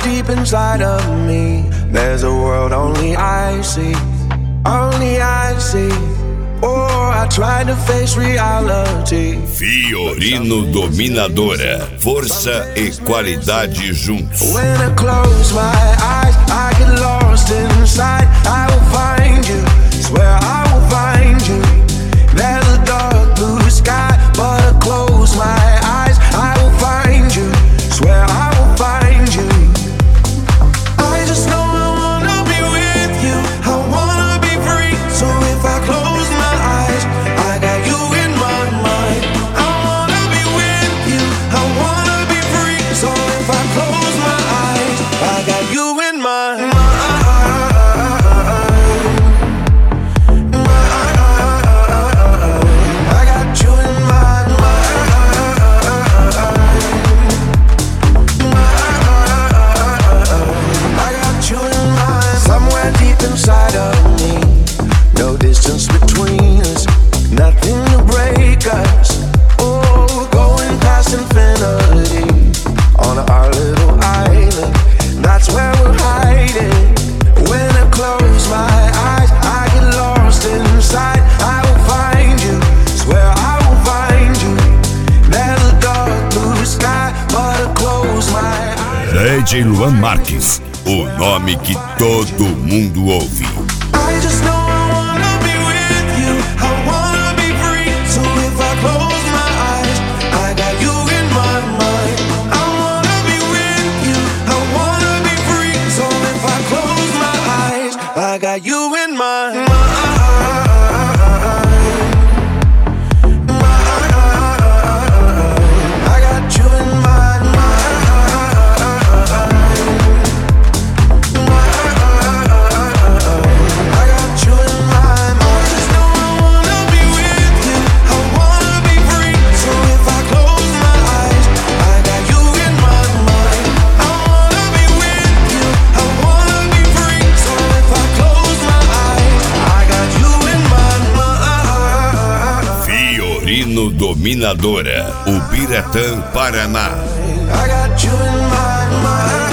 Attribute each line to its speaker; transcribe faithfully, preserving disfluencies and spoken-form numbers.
Speaker 1: deep inside of me, there's a world only I see, only I see. Oh, I tried to face reality.
Speaker 2: Fiorino Dominadora. Força e qualidade juntos.
Speaker 1: When I close my eyes, I get lost inside. I will find you, swear I will find you. There's a dark blue sky, but I close my eyes, I will find you, swear I will find you. I just know I wanna be with you, I wanna be free. So if I close my eyes, I got you in my mind. I wanna be with you, I wanna be free. So if I close my eyes, I got you in my mind. Inside of me, no distance between us, nothing to break us. Oh, going past infinity on our little island, that's where we're hiding. When I close my eyes, I get lost inside. I will find you, swear I will find you. There's a dark blue sky, but I close my eyes.
Speaker 2: D J Luan Marques, o nome que todo mundo ouve.
Speaker 1: I just know I wanna be with you, I wanna be free. So if I close my eyes, I got you in my mind. I wanna be with you, I wanna be free. So if I close my eyes, I got you in my mind.
Speaker 2: Fiorino Dominadora, Ubiratã, Paraná.
Speaker 1: I got you in my mind.